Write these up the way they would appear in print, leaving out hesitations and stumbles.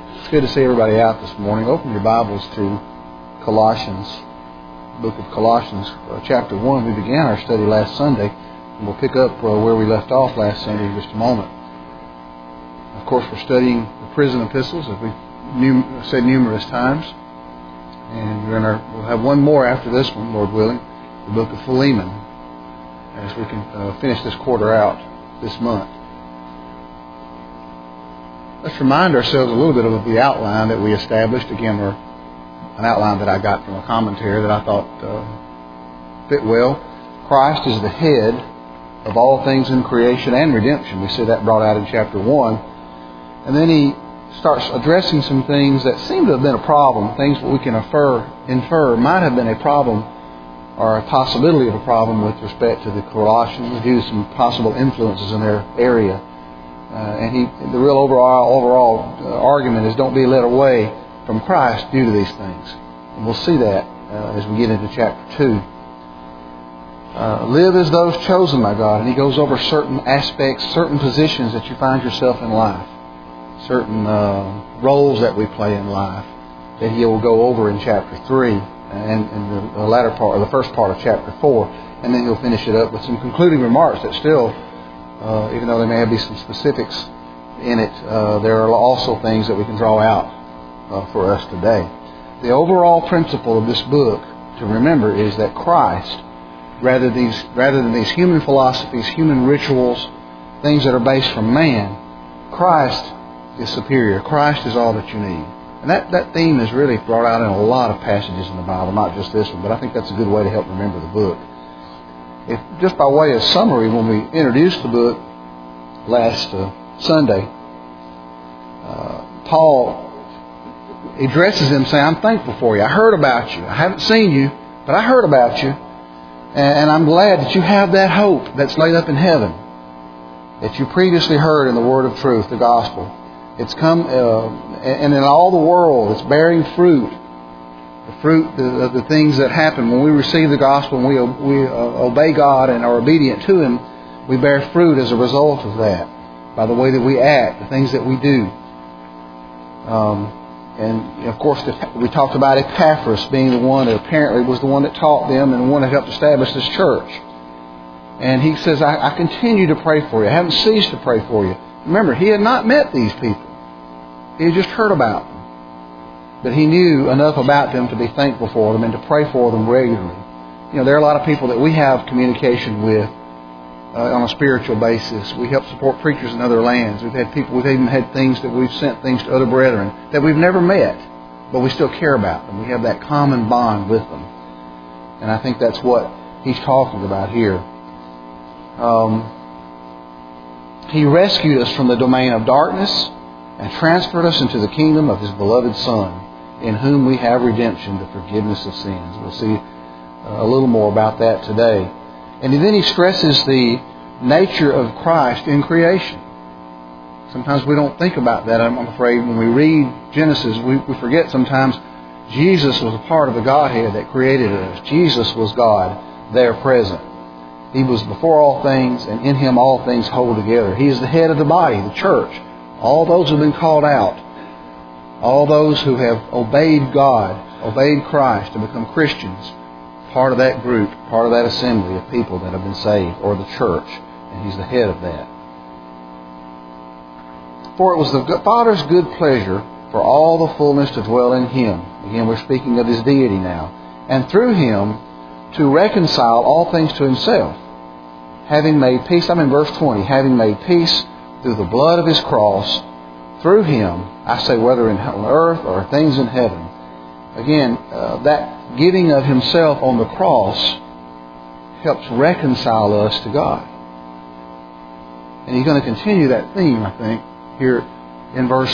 It's good to see everybody out this morning. Open your Bibles to Colossians, book of Colossians, chapter 1. We began our study last Sunday, and we'll pick up where we left off last Sunday in just a moment. Of course, we're studying the prison epistles, as we've said numerous times. And we'll have one more after this one, Lord willing, the book of Philemon, as we can finish this quarter out this month. Let's remind ourselves a little bit of the outline that we established. Again, an outline that I got from a commentary that I thought fit well. Christ is the head of all things in creation and redemption. We see that brought out in chapter 1. And then he starts addressing some things that seem to have been a problem, things that we can infer might have been a problem or a possibility of a problem with respect to the Colossians due to some possible influences in their area. The real overall argument is don't be led away from Christ due to these things. And we'll see that as we get into chapter 2. Live as those chosen by God. And he goes over certain aspects, certain positions that you find yourself in life. Certain roles that we play in life that he will go over in chapter 3 and the latter part, or the first part of chapter 4. And then he'll finish it up with some concluding remarks that still, even though there may be some specifics in it, there are also things that we can draw out for us today. The overall principle of this book to remember is that Christ, rather than these human philosophies, human rituals, things that are based from man, Christ is superior. Christ is all that you need. And that theme is really brought out in a lot of passages in the Bible, not just this one, but I think that's a good way to help remember the book. Just by way of summary, when we introduced the book last Sunday, Paul addresses them saying, I'm thankful for you. I heard about you. I haven't seen you, but I heard about you. And I'm glad that you have that hope that's laid up in heaven that you previously heard in the word of truth, the gospel. It's come, and in all the world, it's bearing fruit. The fruit of the things that happen when we receive the gospel and we obey God and are obedient to Him, we bear fruit as a result of that by the way that we act, the things that we do. And of course, we talked about Epaphras being the one that apparently was the one that taught them and the one that helped establish this church. And he says, I continue to pray for you. I haven't ceased to pray for you. Remember, he had not met these people. He had just heard about them. But he knew enough about them to be thankful for them and to pray for them regularly. You know, there are a lot of people that we have communication with on a spiritual basis. We help support preachers in other lands. We've even had things that we've sent things to other brethren that we've never met, but we still care about them. We have that common bond with them. And I think that's what he's talking about here. He rescued us from the domain of darkness and transferred us into the kingdom of His beloved Son, in whom we have redemption, the forgiveness of sins. We'll see a little more about that today. And then he stresses the nature of Christ in creation. Sometimes we don't think about that. I'm afraid when we read Genesis, we forget sometimes Jesus was a part of the Godhead that created us. Jesus was God there present. He was before all things, and in Him all things hold together. He is the head of the body, the church. All those who have been called out, all those who have obeyed God, obeyed Christ, and become Christians, part of that group, part of that assembly of people that have been saved, or the church, and He's the head of that. For it was the Father's good pleasure for all the fullness to dwell in Him. Again, we're speaking of His deity now. And through Him to reconcile all things to Himself, having made peace. I'm in verse 20. Having made peace through the blood of His cross, through Him, I say whether on earth or things in heaven. Again, that giving of Himself on the cross helps reconcile us to God. And He's going to continue that theme, I think, here in verse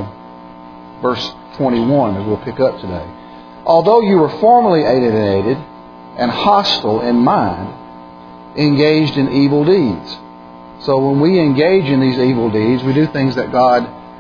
21, as we'll pick up today. Although you were formerly alienated and hostile in mind, engaged in evil deeds. So when we engage in these evil deeds, we do things that God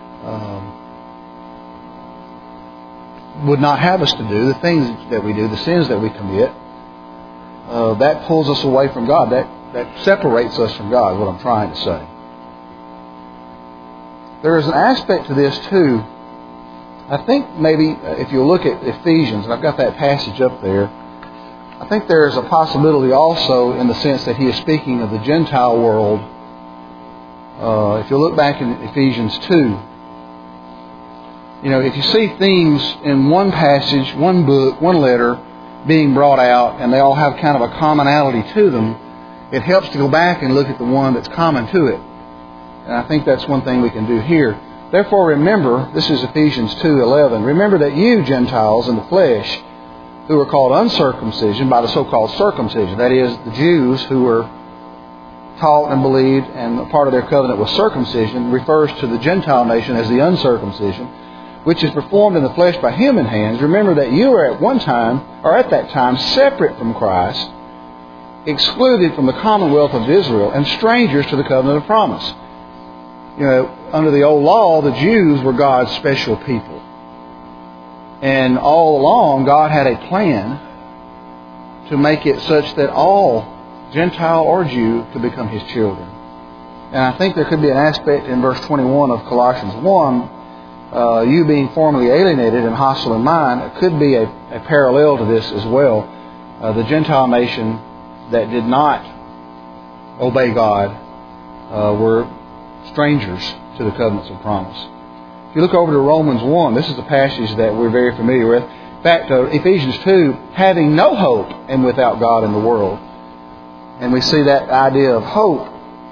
would not have us to do, the things that we do, the sins that we commit, that pulls us away from God. That separates us from God, is what I'm trying to say. There is an aspect to this, too, I think maybe if you look at Ephesians, and I've got that passage up there, I think there is a possibility also in the sense that he is speaking of the Gentile world. If you look back in Ephesians 2, if you see themes in one passage, one book, one letter being brought out, and they all have kind of a commonality to them, it helps to go back and look at the one that's common to it. And I think that's one thing we can do here. Therefore remember, this is Ephesians 2:11, remember that you Gentiles in the flesh, who are called uncircumcision by the so-called circumcision, that is, the Jews who were taught and believed and a part of their covenant was circumcision, refers to the Gentile nation as the uncircumcision, which is performed in the flesh by human hands. Remember that you were at that time, separate from Christ, excluded from the commonwealth of Israel, and strangers to the covenant of promise. Under the old law, the Jews were God's special people. And all along, God had a plan to make it such that all, Gentile or Jew, could become His children. And I think there could be an aspect in verse 21 of Colossians 1, you being formerly alienated and hostile in mind, it could be a parallel to this as well. The Gentile nation that did not obey God were strangers to the covenants of promise. If you look over to Romans 1, this is a passage that we're very familiar with. In fact, Ephesians 2, having no hope and without God in the world. And we see that idea of hope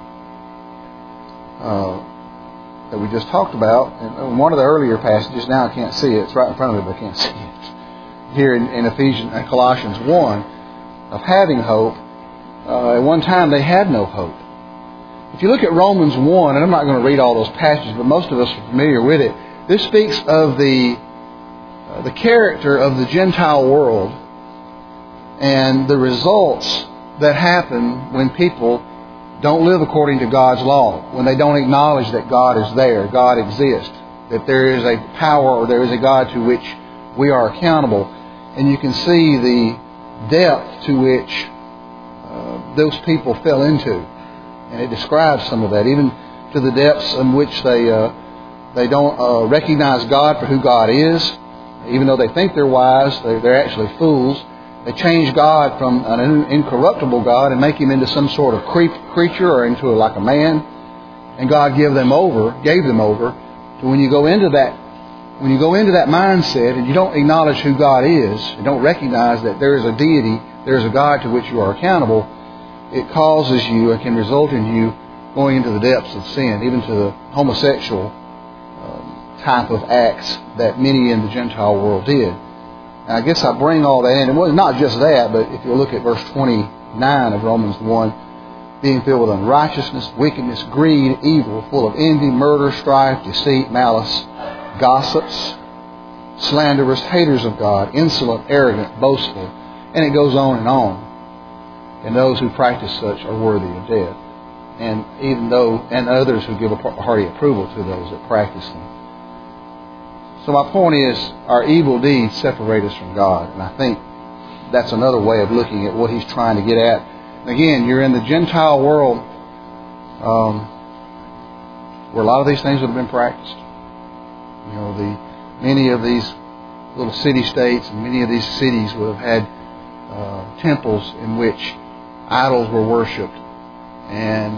that we just talked about in one of the earlier passages. Now I can't see it. It's right in front of me, but I can't see it. Here in Ephesians and Colossians 1, of having hope. At one time they had no hope. If you look at Romans 1, and I'm not going to read all those passages, but most of us are familiar with it, this speaks of the character of the Gentile world and the results that happen when people don't live according to God's law, when they don't acknowledge that God is there, God exists, that there is a power or there is a God to which we are accountable. And you can see the depth to which those people fell into. And it describes some of that, even to the depths in which they don't recognize God for who God is. Even though they think they're wise, they're actually fools. They change God from an incorruptible God and make Him into some sort of creature or into like a man. And God gave them over to when you go into that mindset and you don't acknowledge who God is, and don't recognize that there is a deity, there is a God to which you are accountable, it causes you and can result in you going into the depths of sin, even to the homosexual type of acts that many in the Gentile world did. And I guess I bring all that in. And well, not just that, but if you look at verse 29 of Romans 1, being filled with unrighteousness, wickedness, greed, evil, full of envy, murder, strife, deceit, malice, gossips, slanderers, haters of God, insolent, arrogant, boastful, and it goes on and on. And those who practice such are worthy of death. And others who give a hearty approval to those that practice them. So my point is, our evil deeds separate us from God. And I think that's another way of looking at what He's trying to get at. And again, you're in the Gentile world where a lot of these things would have been practiced. Many of these little city-states and many of these cities would have had temples in which idols were worshipped, and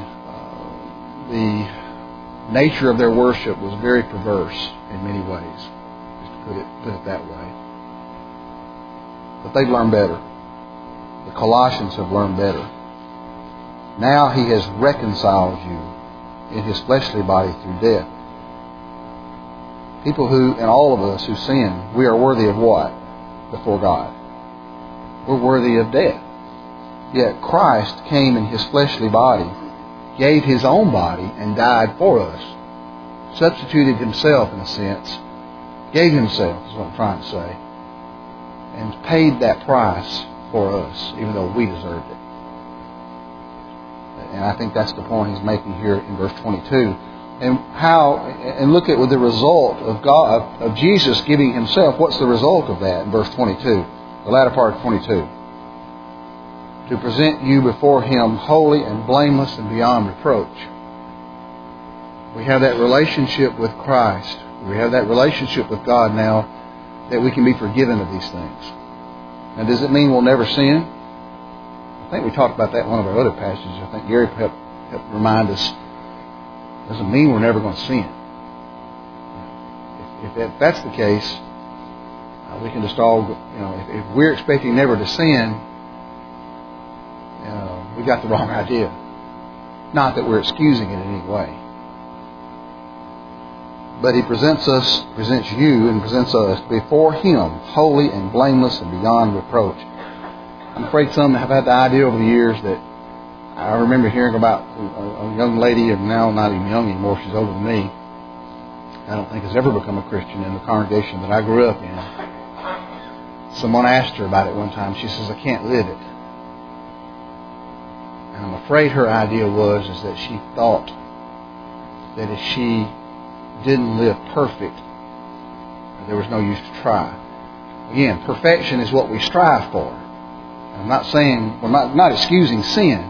the nature of their worship was very perverse in many ways, just to put it that way. But they've learned better. The Colossians have learned better. Now He has reconciled you in His fleshly body through death. People who, and all of us who sin, we are worthy of what? Before God. We're worthy of death. Yet Christ came in His fleshly body, gave His own body, and died for us. Substituted Himself, in a sense. Gave Himself, is what I'm trying to say. And paid that price for us, even though we deserved it. And I think that's the point He's making here in verse 22. And look at the result of God, of Jesus giving Himself. What's the result of that in verse 22? The latter part of 22. To present you before Him holy and blameless and beyond reproach. We have that relationship with Christ We have that relationship with God now that we can be forgiven of these things. Now, does it mean we'll never sin? I think we talked about that in one of our other passages. I think Gary helped remind us. It doesn't mean we're never going to sin. If that's the case, we can just all, if we're expecting never to sin, we got the wrong idea. Not that we're excusing it in any way. But He presents you and presents us before Him, holy and blameless and beyond reproach. I'm afraid some have had the idea over the years that I remember hearing about a young lady, and now not even young anymore, she's older than me. I don't think has ever become a Christian in the congregation that I grew up in. Someone asked her about it one time. She says, I can't live it. And I'm afraid her idea was that she thought that if she didn't live perfect, there was no use to try. Again, perfection is what we strive for. And I'm not saying, we're not excusing sin,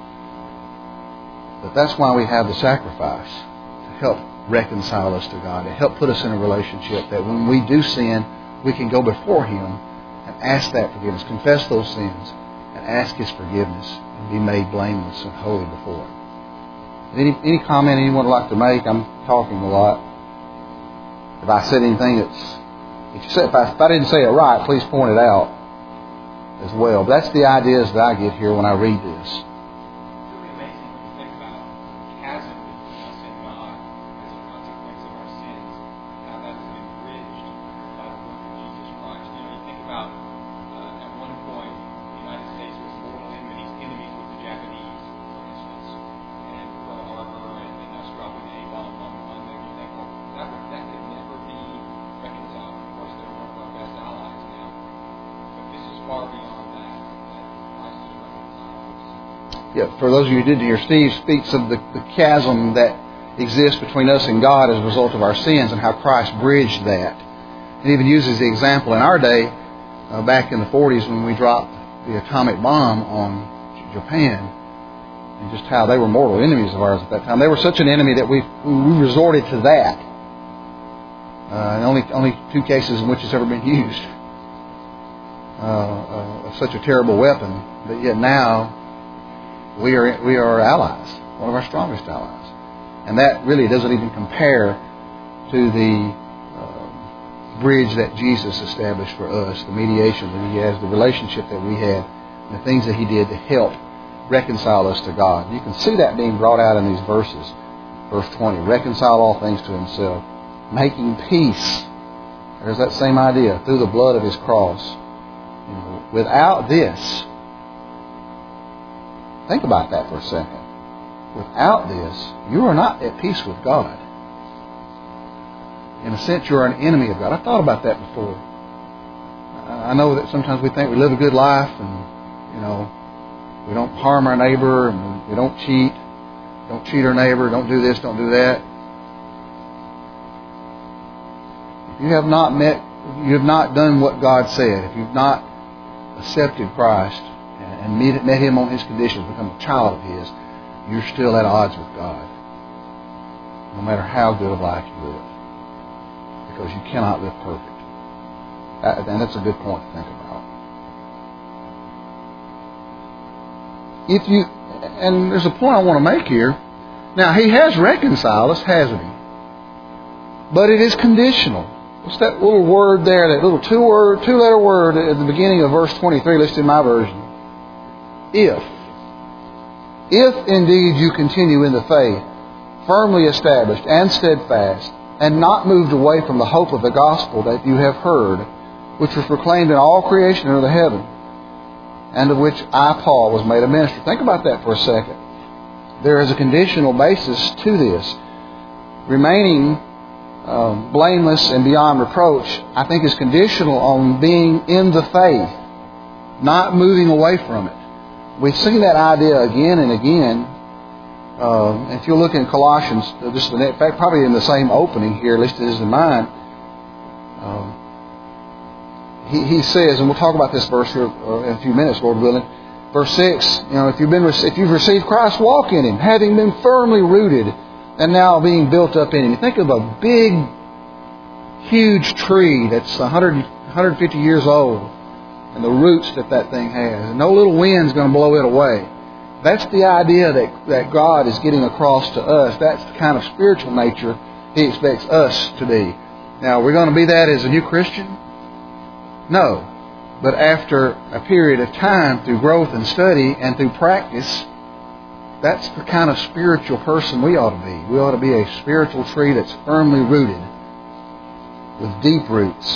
but that's why we have the sacrifice, to help reconcile us to God, to help put us in a relationship that when we do sin, we can go before Him and ask that forgiveness, confess those sins, and ask His forgiveness, and be made blameless and holy before Him. Any comment anyone would like to make? I'm talking a lot. If I said anything if I didn't say it right, please point it out as well. But that's the ideas that I get here when I read this. It's really amazing when you think about the chasm between us and God as a consequence of our sins, how that has been bridged by the work of Jesus Christ. You think about at one point the United States was mortal enemies with the Japanese, for instance, and Pearl Harbor and us dropping a bomb on them. You think, well, that could never be reconciled. Of course, they're one of our best allies now. But this is far beyond that Christ is reconciled. Yeah, for those of you who didn't hear, Steve speaks of the chasm that exists between us and God as a result of our sins and how Christ bridged that. He even uses the example in our day, back in the 40s when we dropped the atomic bomb on Japan, and just how they were mortal enemies of ours at that time. They were such an enemy that we resorted to that. And only 2 cases in which it's ever been used. Of such a terrible weapon, but yet now we are allies, one of our strongest allies, and that really doesn't even compare to the bridge that Jesus established for us, the mediation that He has, the relationship that we have, and the things that He did to help reconcile us to God. You can see that being brought out in these verses. Verse 20, reconcile all things to Himself, making peace. There's that same idea, through the blood of His cross. Without this, think about that for a second. Without this, you are not at peace with God. In a sense, you are an enemy of God. I've thought about that before. I know that sometimes we think we live a good life and, we don't harm our neighbor and we don't cheat. Don't cheat our neighbor. Don't do this, don't do that. If you have not done what God said, if you've not accepted Christ and met Him on His conditions, become a child of His, you're still at odds with God. No matter how good a life you live. Because you cannot live perfect. And that's a good point to think about. And there's a point I want to make here. Now, He has reconciled us, hasn't He? But it is conditional. What's that little word there, that little two-letter word at the beginning of verse 23, listed in my version? If indeed you continue in the faith, firmly established and steadfast, and not moved away from the hope of the gospel that you have heard, which was proclaimed in all creation under the heaven, and of which I, Paul, was made a minister. Think about that for a second. There is a conditional basis to this. Remaining blameless and beyond reproach, I think, is conditional on being in the faith, not moving away from it. We've seen that idea again and again. If you look in Colossians, in fact, probably in the same opening here, at least it is in mine, he says, and we'll talk about this verse here in a few minutes, Lord willing. Verse 6, if you've received Christ, walk in Him, having been firmly rooted and now being built up in Him. You think of a big huge tree that's 150 years old, and the roots that thing has. And no little wind's going to blow it away. That's the idea that God is getting across to us. That's the kind of spiritual nature He expects us to be. Now, we're going to be that as a new Christian? No. But after a period of time, through growth and study and through practice, that's the kind of spiritual person we ought to be. We ought to be a spiritual tree that's firmly rooted with deep roots.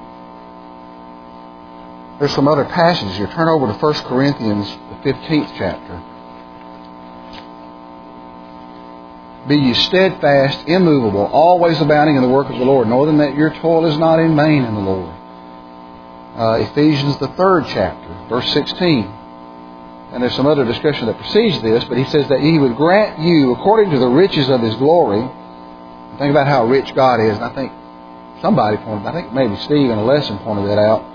There's some other passages here. Turn over to 1 Corinthians, the 15th chapter. Be ye steadfast, immovable, always abounding in the work of the Lord, knowing that your toil is not in vain in the Lord. Ephesians, the 3rd chapter, verse 16. And there's some other discussion that precedes this, but he says that He would grant you, according to the riches of His glory. Think about how rich God is. And I think I think maybe Steve in a lesson pointed that out.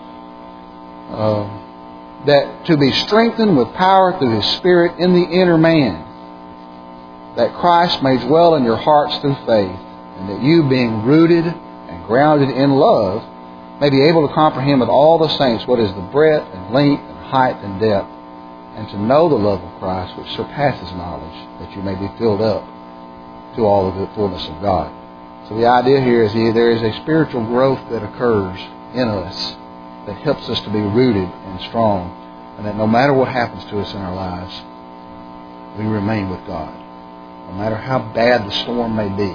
That to be strengthened with power through His Spirit in the inner man, that Christ may dwell in your hearts through faith, and that you, being rooted and grounded in love, may be able to comprehend with all the saints what is the breadth and length and height and depth, and to know the love of Christ which surpasses knowledge, that you may be filled up to all of the fullness of God. So the idea here is there is a spiritual growth that occurs in us that helps us to be rooted and strong, and that no matter what happens to us in our lives, we remain with God. No matter how bad the storm may be,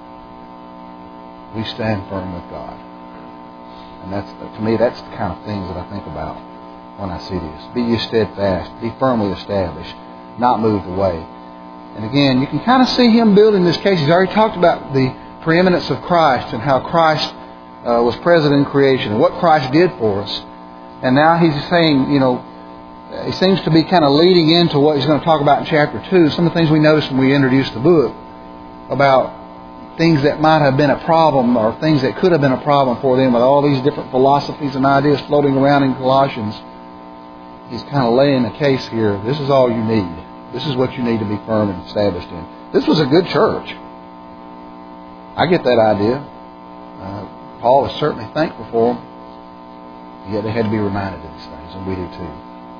we stand firm with God. And to me, that's the kind of things that I think about when I see this. Be ye steadfast, be firmly established, not moved away. And again, you can kind of see him building this case. He's already talked about the preeminence of Christ and how Christ was present in creation and what Christ did for us. And now he's saying, he seems to be kind of leading into what he's going to talk about in chapter 2. Some of the things we noticed when we introduced the book about things that might have been a problem or things that could have been a problem for them with all these different philosophies and ideas floating around in Colossians. He's kind of laying a case here. This is all you need. This is what you need to be firm and established in. This was a good church. I get that idea. Paul is certainly thankful for them. Yet they had to be reminded of these things, and we do too.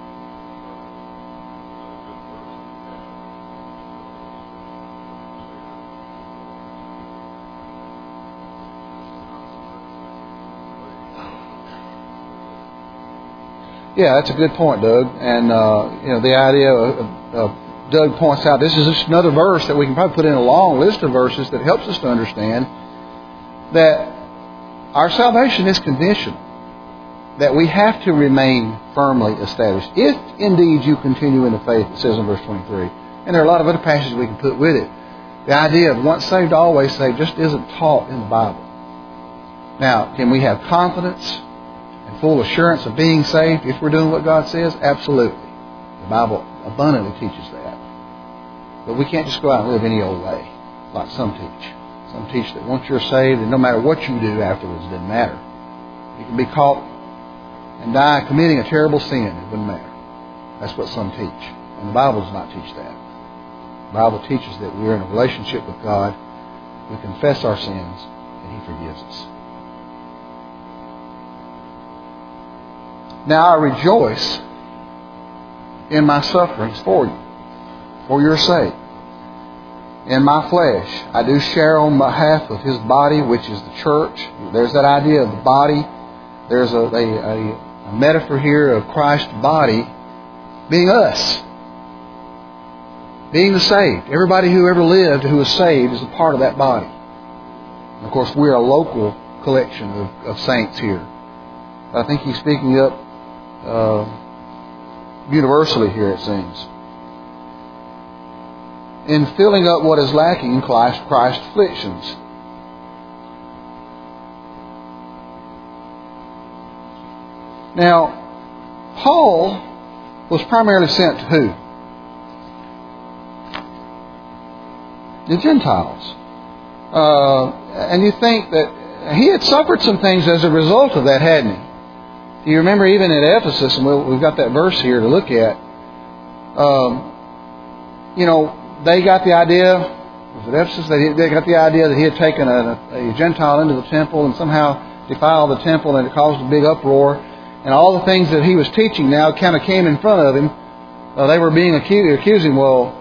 Yeah, that's a good point, Doug. And the idea of Doug points out, this is just another verse that we can probably put in a long list of verses that helps us to understand that our salvation is conditional, that we have to remain firmly established. If indeed you continue in the faith, it says in verse 23. And there are a lot of other passages we can put with it. The idea of once saved, always saved just isn't taught in the Bible. Now, can we have confidence and full assurance of being saved if we're doing what God says? Absolutely. The Bible abundantly teaches that. But we can't just go out and live any old way, like some teach. Some teach that once you're saved, and no matter what you do afterwards, it doesn't matter. You can be caught and die committing a terrible sin. It doesn't matter. That's what some teach. And the Bible does not teach that. The Bible teaches that we're in a relationship with God. We confess our sins, and He forgives us. Now I rejoice in my sufferings for you, for your sake. In my flesh, I do share on behalf of His body, which is the church. There's that idea of the body. There's a metaphor here of Christ's body being us, being the saved. Everybody who ever lived who was saved is a part of that body. And of course, we're a local collection of saints here. I think he's speaking up universally here, it seems. In filling up what is lacking in Christ's afflictions. Now, Paul was primarily sent to who? The Gentiles. And you think that he had suffered some things as a result of that, hadn't he? You remember even at Ephesus, and we've got that verse here to look at, they got the idea Was it Ephesus? They got the idea that he had taken a Gentile into the temple and somehow defiled the temple, and it caused a big uproar. And all the things that he was teaching now kind of came in front of him. They were being accusing.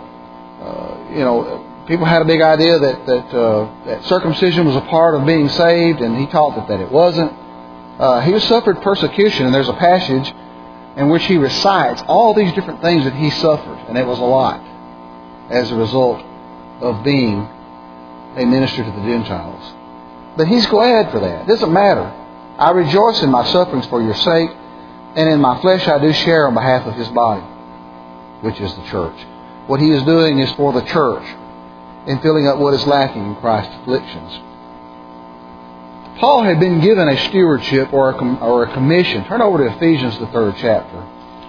People had a big idea that circumcision was a part of being saved, and he taught that it wasn't. He suffered persecution, and there's a passage in which he recites all these different things that he suffered, and it was a lot as a result of being a minister to the Gentiles. But he's glad for that. It doesn't matter. I rejoice in my sufferings for your sake, and in my flesh I do share on behalf of His body, which is the church. What he is doing is for the church, in filling up what is lacking in Christ's afflictions. Paul had been given a stewardship or a commission. Turn over to Ephesians, the 3rd chapter.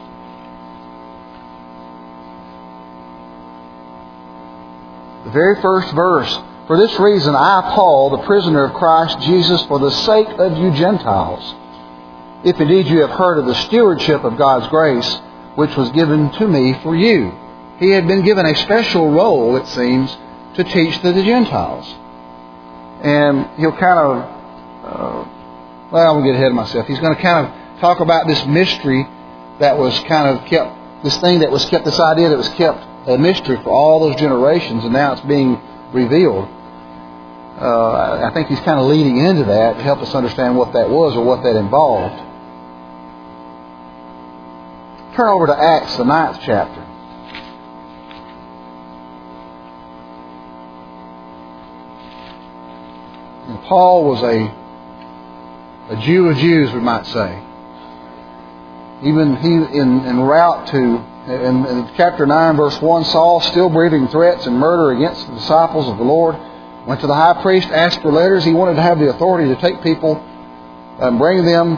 The very first verse. For this reason I, Paul, the prisoner of Christ Jesus, for the sake of you Gentiles, if indeed you have heard of the stewardship of God's grace, which was given to me for you. He had been given a special role, it seems, to teach to the Gentiles. And he'll kind of, I'm going to get ahead of myself. He's going to kind of talk about this mystery that was kind of kept, this thing that was kept, this idea that was kept a mystery for all those generations, and now it's being revealed. I think he's kind of leading into that to help us understand what that was or what that involved. Turn over to Acts, the 9th chapter. And Paul was a Jew of Jews, we might say. Even he, in route to, in chapter 9, verse 1, Saul, still breathing threats and murder against the disciples of the Lord, went to the high priest, asked for letters. He wanted to have the authority to take people and bring them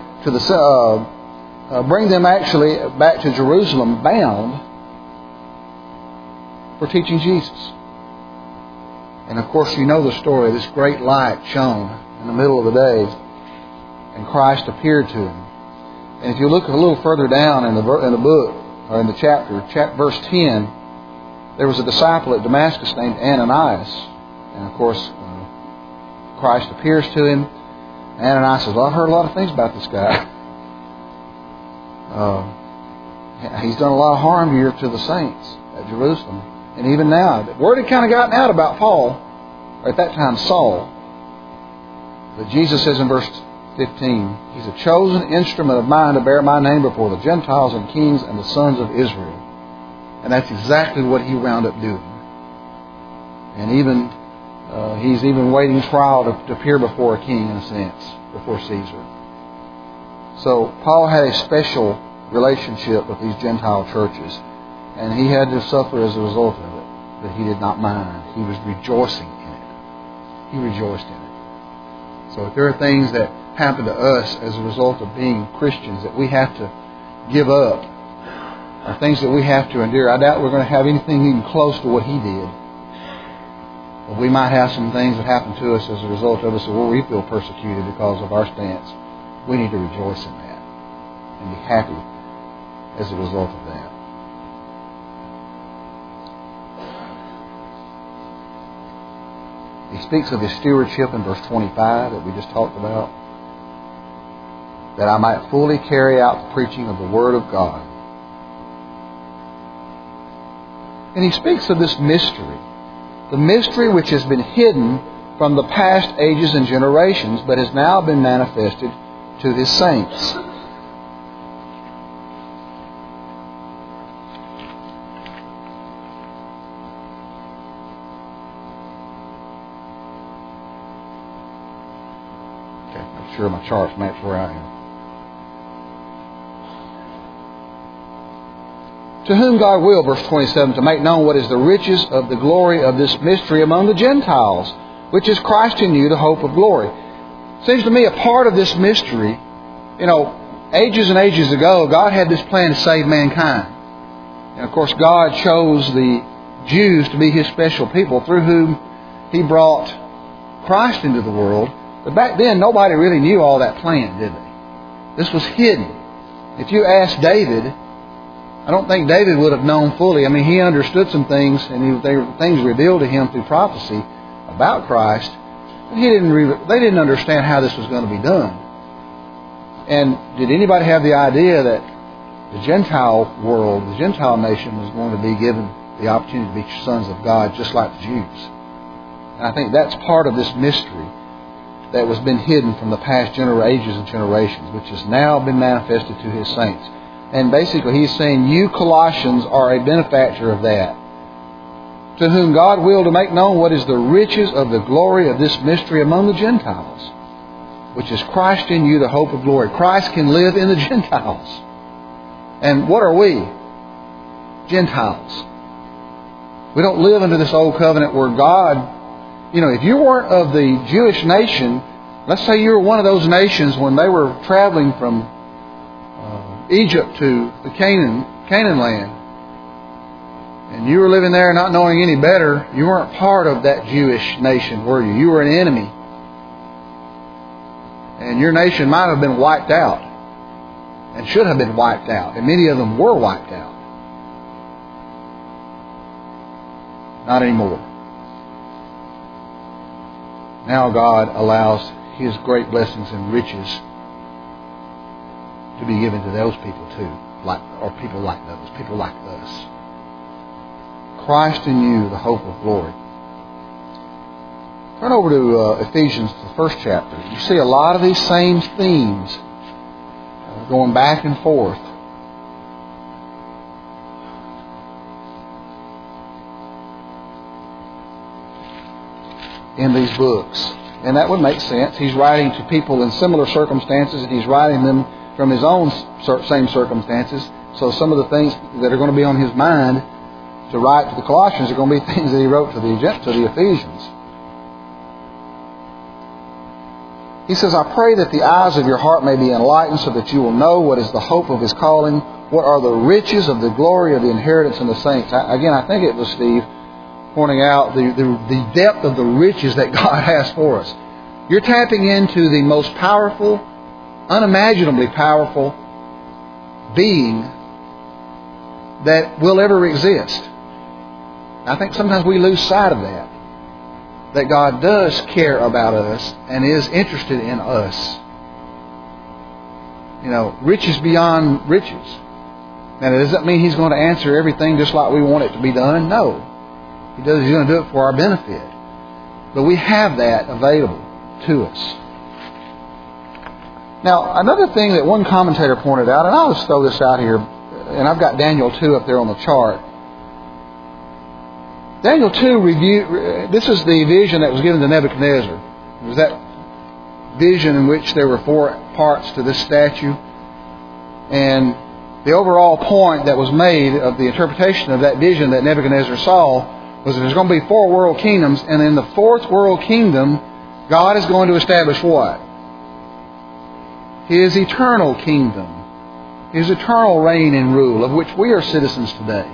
actually back to Jerusalem bound for teaching Jesus. And of course, you know the story. This great light shone in the middle of the day, and Christ appeared to him. And if you look a little further down in the book, or in the chapter, verse 10, there was a disciple at Damascus named Ananias. And of course, Christ appears to him. Ananias says, well, I've heard a lot of things about this guy. He's done a lot of harm here to the saints at Jerusalem. And even now, the word had kind of gotten out about Paul, or at that time Saul. But Jesus says in verse 15, He's a chosen instrument of mine to bear my name before the Gentiles and kings and the sons of Israel. And that's exactly what he wound up doing. And even he's even waiting trial to appear before a king, in a sense, before Caesar. So Paul had a special relationship with these Gentile churches, and he had to suffer as a result of it. But he did not mind. He was rejoicing in it. He rejoiced in it. So if there are things that happen to us as a result of being Christians that we have to give up, or things that we have to endure, I doubt we're going to have anything even close to what he did. But we might have some things that happen to us as a result of us where we feel persecuted because of our stance. We need to rejoice in that and be happy as a result of that. He speaks of his stewardship in verse 25 that we just talked about. That I might fully carry out the preaching of the Word of God. And he speaks of this mystery. The mystery which has been hidden from the past ages and generations, but has now been manifested to His saints. Okay, I'm sure my charts match where I am. To whom God will, verse 27, to make known what is the riches of the glory of this mystery among the Gentiles, which is Christ in you, the hope of glory. Seems to me a part of this mystery, ages and ages ago, God had this plan to save mankind. And of course, God chose the Jews to be His special people through whom He brought Christ into the world. But back then, nobody really knew all that plan, did they? This was hidden. If you ask David, I don't think David would have known fully. I mean, he understood some things, and there were things revealed to him through prophecy about Christ. But they didn't understand how this was going to be done. And did anybody have the idea that the Gentile world, the Gentile nation, was going to be given the opportunity to be sons of God just like the Jews? And I think that's part of this mystery that was been hidden from the past ages and generations, which has now been manifested to His saints. And basically He's saying, you Colossians are a benefactor of that, to whom God willed to make known what is the riches of the glory of this mystery among the Gentiles, which is Christ in you, the hope of glory. Christ can live in the Gentiles. And what are we? Gentiles. We don't live under this old covenant where God, if you weren't of the Jewish nation, let's say you were one of those nations when they were traveling from Egypt to the Canaan land, and you were living there not knowing any better, you weren't part of that Jewish nation, were you? You were an enemy. And your nation might have been wiped out, and should have been wiped out, and many of them were wiped out. Not anymore. Now God allows His great blessings and riches to be given to those people too, or people like those, people like us. Christ in you, the hope of glory. Turn over to Ephesians, the first chapter. You see a lot of these same themes going back and forth. In these books. And that would make sense. He's writing to people in similar circumstances, and he's writing them from his own same circumstances. So some of the things that are going to be on his mind to write to the Colossians are going to be things that he wrote to the Ephesians. He says, I pray that the eyes of your heart may be enlightened so that you will know what is the hope of His calling, what are the riches of the glory of the inheritance in the saints. I think it was Steve pointing out the depth of the riches that God has for us. You're tapping into the most powerful, unimaginably powerful being that will ever exist. I think sometimes we lose sight of that God does care about us and is interested in us. Riches beyond riches. Now, does that mean He's going to answer everything just like we want it to be done? No. He's going to do it for our benefit. But we have that available to us. Now, another thing that one commentator pointed out, and I'll just throw this out here, and I've got Daniel 2 up there on the chart. Daniel 2 this is the vision that was given to Nebuchadnezzar. It was that vision in which there were 4 parts to this statue. And the overall point that was made of the interpretation of that vision that Nebuchadnezzar saw was that there's going to be 4 world kingdoms, and in the 4th world kingdom, God is going to establish what? His eternal kingdom. His eternal reign and rule, of which we are citizens today.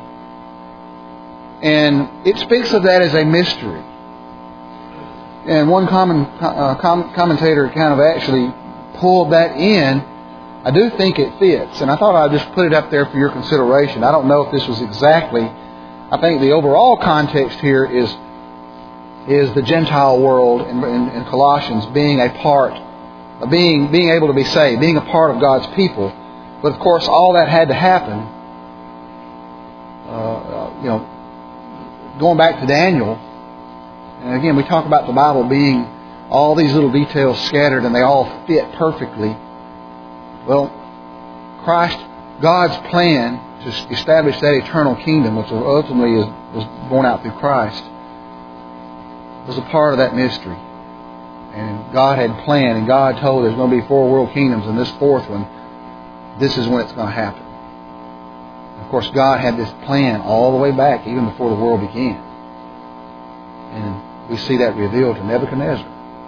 And it speaks of that as a mystery. And one commentator kind of actually pulled that in. I do think it fits, and I thought I'd just put it up there for your consideration. I don't know if this was exactly... I think the overall context here is the Gentile world in Colossians being a part, being able to be saved, being a part of God's people. But of course, all that had to happen. Going back to Daniel, and again, we talk about the Bible being all these little details scattered, and they all fit perfectly. Well, God's plan to establish that eternal kingdom, which ultimately was born out through Christ, was a part of that mystery. And God had planned, and God told there's going to be 4 world kingdoms, and this 4th one, this is when it's going to happen. And of course, God had this plan all the way back, even before the world began. And we see that revealed to Nebuchadnezzar.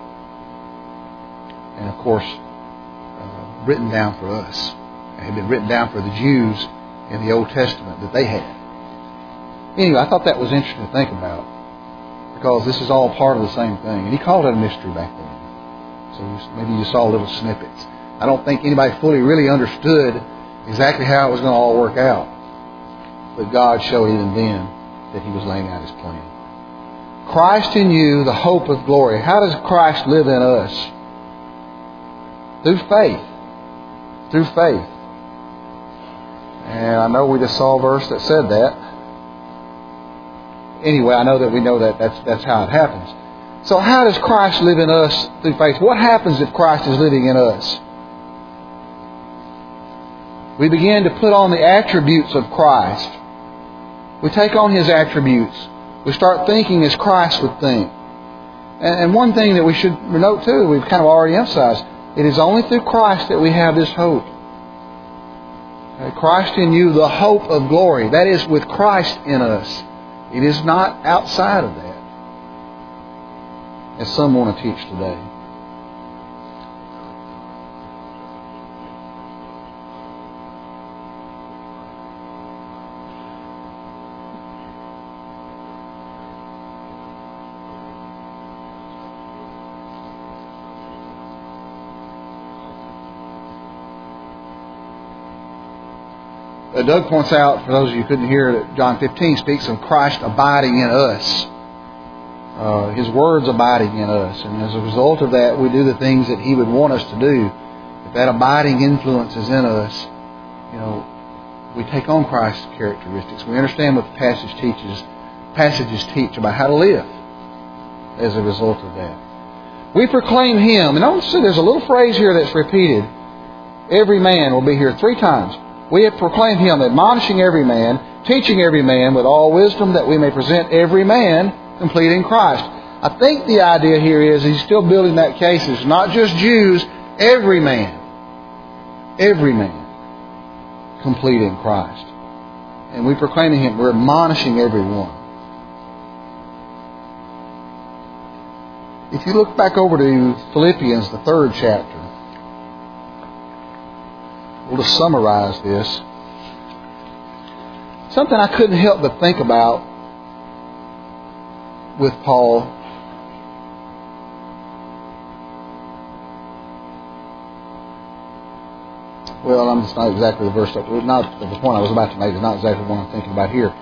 And of course, written down for us. It had been written down for the Jews in the Old Testament that they had. Anyway, I thought that was interesting to think about, because this is all part of the same thing. And he called it a mystery back then. So maybe you saw little snippets. I don't think anybody fully really understood exactly how it was going to all work out. But God showed even then that He was laying out His plan. Christ in you, the hope of glory. How does Christ live in us? Through faith. Through faith. And I know we just saw a verse that said that. Anyway, I know that we know that that's how it happens. So how does Christ live in us through faith? What happens if Christ is living in us? We begin to put on the attributes of Christ. We take on His attributes. We start thinking as Christ would think. And one thing that we should note too, we've kind of already emphasized, it is only through Christ that we have this hope. Christ in you, the hope of glory. That is with Christ in us. It is not outside of that, as some want to teach today. Doug points out, for those of you who couldn't hear, that John 15 speaks of Christ abiding in us. His words abiding in us. And as a result of that, we do the things that He would want us to do. If that abiding influence is in us, we take on Christ's characteristics. We understand what the passages teach about how to live as a result of that. We proclaim Him. And notice there's a little phrase here that's repeated. Every man will be here 3 times. We have proclaimed Him, admonishing every man, teaching every man with all wisdom, that we may present every man complete in Christ. I think the idea here is He's still building that case. It's not just Jews, every man complete in Christ. And we proclaiming Him, we're admonishing everyone. If you look back over to Philippians, the 3rd chapter, we'll just summarize this. Something I couldn't help but think about with Paul. Well, I'm just not exactly the verse. Not the point I was about to make is not exactly what I'm thinking about here.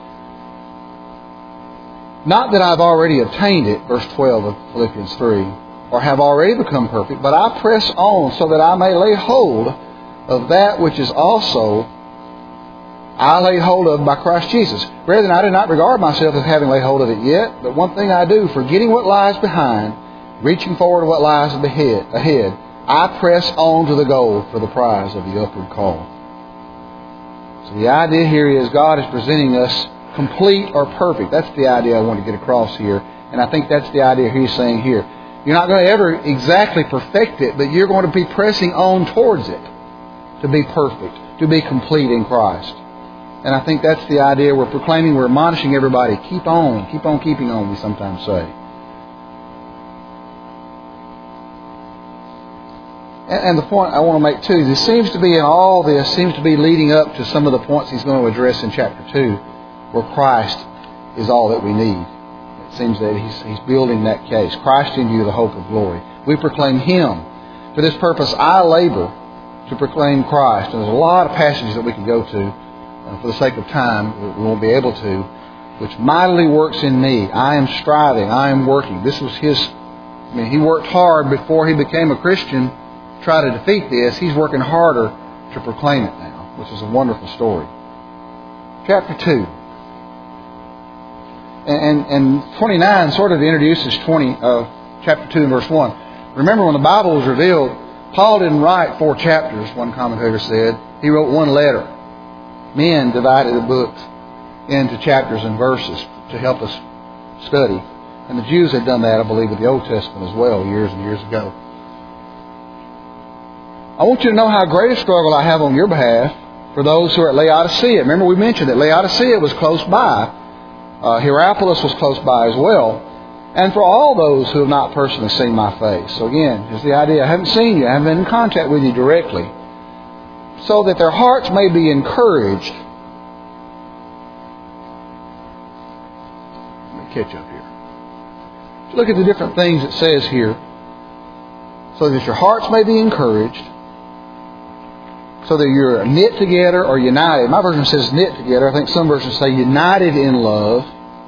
Not that I've already obtained it, verse 12 of Philippians 3, or have already become perfect, but I press on so that I may lay hold of that which is also I laid hold of by Christ Jesus. Brethren, I do not regard myself as having laid hold of it yet, but one thing I do, forgetting what lies behind, reaching forward to what lies ahead, I press on to the goal for the prize of the upward call. So the idea here is God is presenting us complete or perfect. That's the idea I want to get across here. And I think that's the idea He's saying here. You're not going to ever exactly perfect it, but you're going to be pressing on towards it. To be perfect, to be complete in Christ. And I think that's the idea we're proclaiming, we're admonishing everybody. Keep on keeping on, we sometimes say. And the point I want to make too, this seems to be in all this, seems to be leading up to some of the points he's going to address in chapter 2, where Christ is all that we need. It seems that he's building that case. Christ in you, the hope of glory. We proclaim Him. For this purpose I labor to proclaim Christ. And there's a lot of passages that we can go to. For the sake of time, we won't be able to. Which mightily works in me. I am striving. I am working. This was He worked hard before He became a Christian to try to defeat this. He's working harder to proclaim it now, which is a wonderful story. Chapter 2. And 29 sort of introduces chapter 2 and verse 1. Remember, when the Bible was revealed, Paul didn't write 4 chapters, one commentator said. He wrote 1 letter. Men divided the book into chapters and verses to help us study. And the Jews had done that, I believe, with the Old Testament as well, years and years ago. I want you to know how great a struggle I have on your behalf for those who are at Laodicea. Remember, we mentioned that Laodicea was close by. Hierapolis was close by as well. And for all those who have not personally seen my face. So again, here's the idea. I haven't seen you. I haven't been in contact with you directly. So that their hearts may be encouraged. Let me catch up here. Look at the different things it says here. So that your hearts may be encouraged. so that you're knit together or united. My version says knit together. I think some versions say united in love,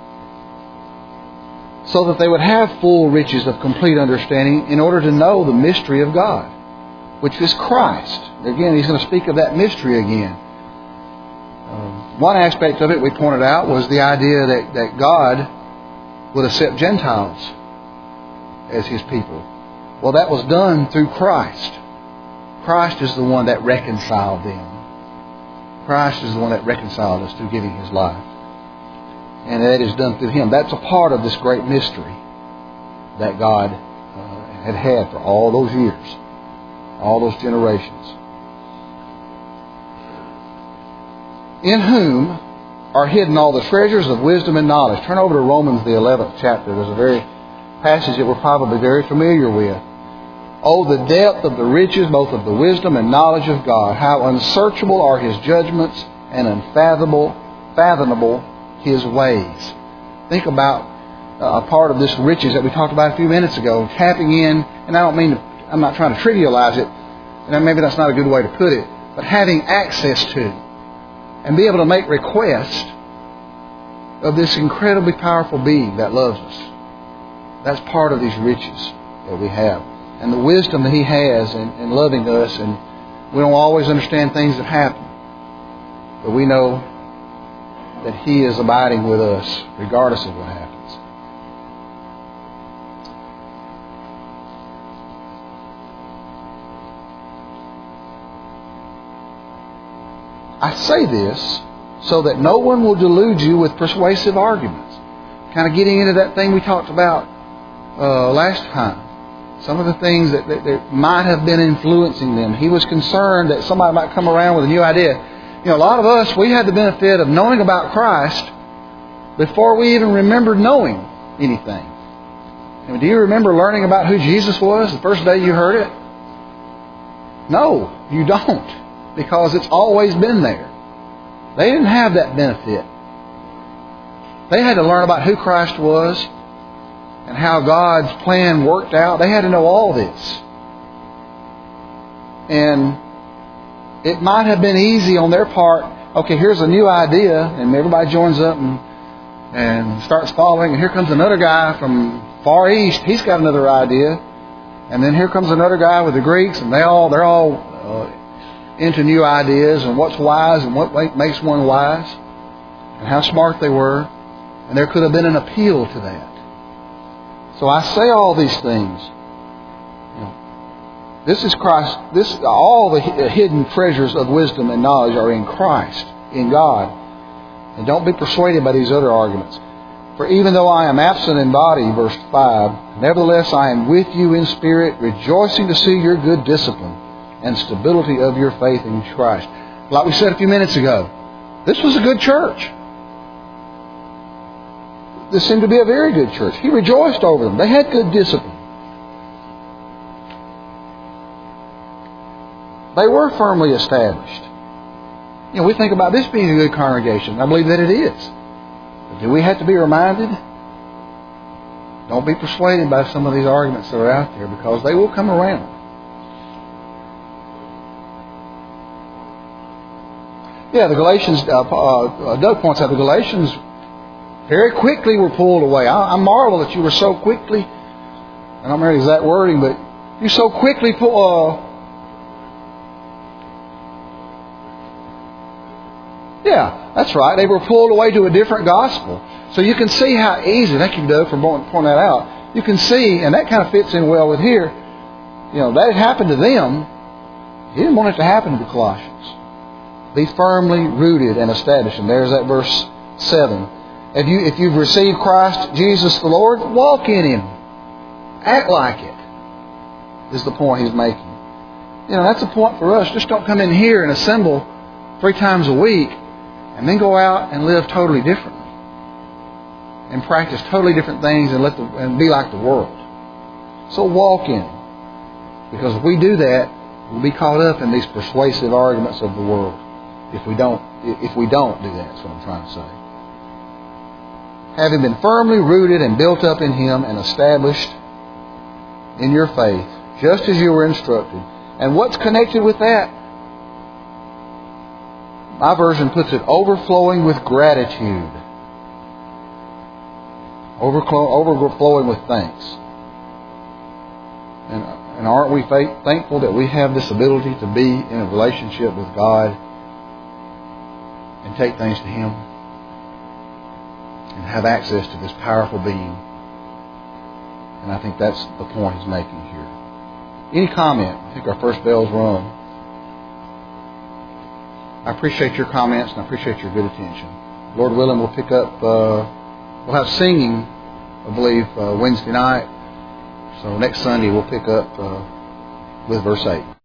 so that they would have full riches of complete understanding in order to know the mystery of God, which is Christ. Again, he's going to speak of that mystery again. One aspect of it we pointed out was the idea that God would accept Gentiles as His people. Well, that was done through Christ. Christ is the one that reconciled them. Christ is the one that reconciled us through giving His life. And that is done through Him. That's a part of this great mystery that God had for all those years, all those generations. In whom are hidden all the treasures of wisdom and knowledge. Turn over to Romans, the 11th chapter. There's a very passage that we're probably very familiar with. Oh, the depth of the riches, both of the wisdom and knowledge of God. How unsearchable are His judgments and unfathomable His ways. Think about a part of this riches that we talked about a few minutes ago. Tapping in, and I'm not trying to trivialize it, and maybe that's not a good way to put it, but having access to and be able to make request of this incredibly powerful being that loves us. That's part of these riches that we have. And the wisdom that He has in loving us. And we don't always understand things that happen, but we know that He is abiding with us regardless of what happens. I say this so that no one will delude you with persuasive arguments. Kind of getting into that thing we talked about last time. Some of the things that might have been influencing them. He was concerned that somebody might come around with a new idea. You know, a lot of us, we had the benefit of knowing about Christ before we even remembered knowing anything. I mean, do you remember learning about who Jesus was the first day you heard it? No, you don't. Because it's always been there. They didn't have that benefit. They had to learn about who Christ was and how God's plan worked out. They had to know all this. And it might have been easy on their part. Okay, here's a new idea, and everybody joins up and starts following. And here comes another guy from Far East. He's got another idea. And then here comes another guy with the Greeks, and they're all into new ideas and what's wise and what makes one wise and how smart they were. And there could have been an appeal to that. So I say all these things. You know, this is Christ. All the hidden treasures of wisdom and knowledge are in Christ, in God. And don't be persuaded by these other arguments. For even though I am absent in body, verse 5, nevertheless I am with you in spirit, rejoicing to see your good discipline and stability of your faith in Christ. Like we said a few minutes ago, this was a good church. This seemed to be a very good church. He rejoiced over them. They had good discipline. They were firmly established. You know, we think about this being a good congregation. I believe that it is. But do we have to be reminded? Don't be persuaded by some of these arguments that are out there, because they will come around. Yeah, the Galatians, Doug points out the Galatians very quickly were pulled away. I marvel that you were so quickly, I don't remember the exact wording, but you so quickly yeah, that's right. They were pulled away to a different gospel. So you can see how easy, thank you, Doug, for pointing that out. You can see, and that kind of fits in well with here, you know, that had happened to them. He didn't want it to happen to the Colossians. Be firmly rooted and established. And there's that verse 7. If you've received Christ Jesus the Lord, walk in Him. Act like it, is the point he's making. You know, that's a point for us. Just don't come in here and assemble 3 times a week and then go out and live totally differently and practice totally different things and be like the world. So walk in Him. Because if we do that, we'll be caught up in these persuasive arguments of the world. If we don't do that, that's what I'm trying to say. Having been firmly rooted and built up in Him and established in your faith, just as you were instructed. And what's connected with that? My version puts it overflowing with gratitude. Overflowing with thanks. And aren't we thankful that we have this ability to be in a relationship with God and take things to Him and have access to this powerful being? And I think that's the point He's making here. Any comment? I think our first bell's rung. I appreciate your comments and I appreciate your good attention. Lord willing, we'll pick up, we'll have singing, I believe, Wednesday night. So next Sunday we'll pick up with verse 8.